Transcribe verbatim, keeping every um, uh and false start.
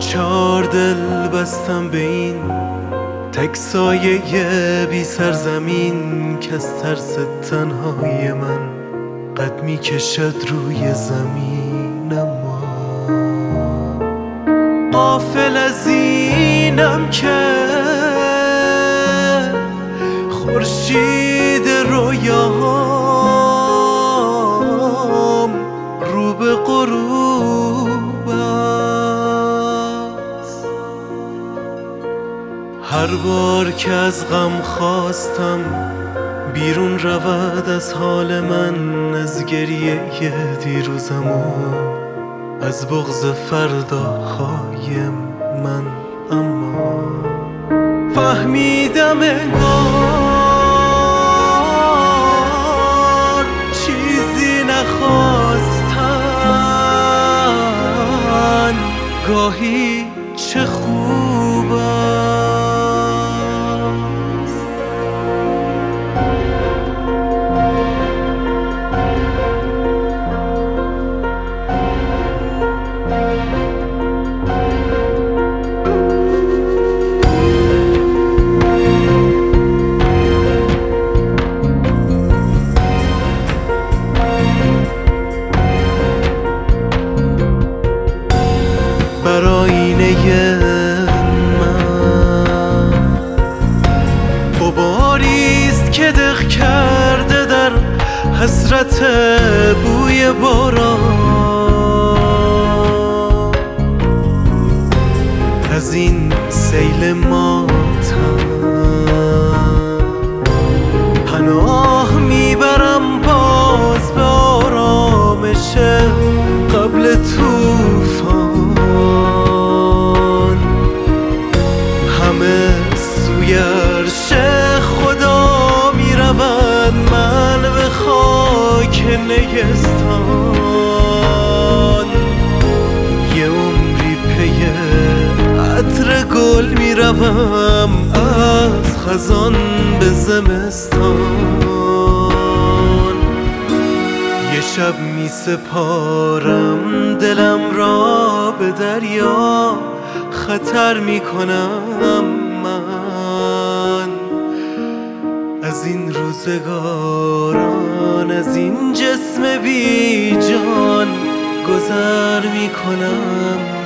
چار دل بستم به این تک سایه بی سرزمین که از ترس تنهای من قد می کشد روی زمین. اما غافل از اینم که خورشید رویاهام رو به غروب است. هر بار که از غم خواستم بیرون رود از حال من، از گریه دیروزم و از بغض فرداهای من. اما فهمیدم انگار چیزی نخواستن گاهی چه خوب است. بر آینه من غباریست که دق کرده در حسرت بوی باران. از این سیل ماتم پناه میبرم باز به آرامش قبل طوفان. همه سوی عرش خدا می روند، من به خاک نیستان. یه عمری پی عطر گل می روم از خزان به زمستان. یه شب می سپارم دلم را به دریا، خطر می کنم من از این روزگاران، از این جسم بی جان گذر می کنم.